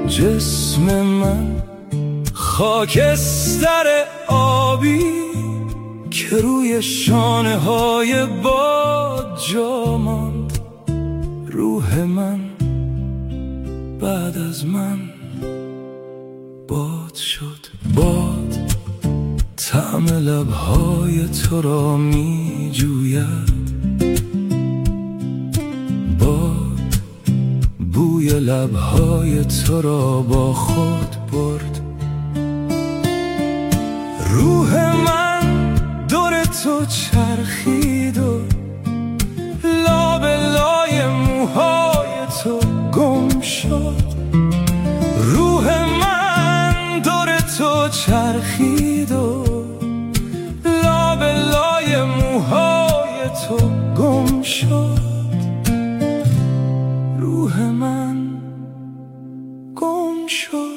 جسم من خاکستر آبی که روی شانه های باد جا ماند. روح من بعد از من باد شد. باد طعم لبهای تو را می جوید، باد بوی لبهای تو را با خود برد. روح من دور تو چرخید و لابلای موهای تو گم شد. روح من دور تو چرخید و لابلای موهای تو گم شد. روح من گم شد.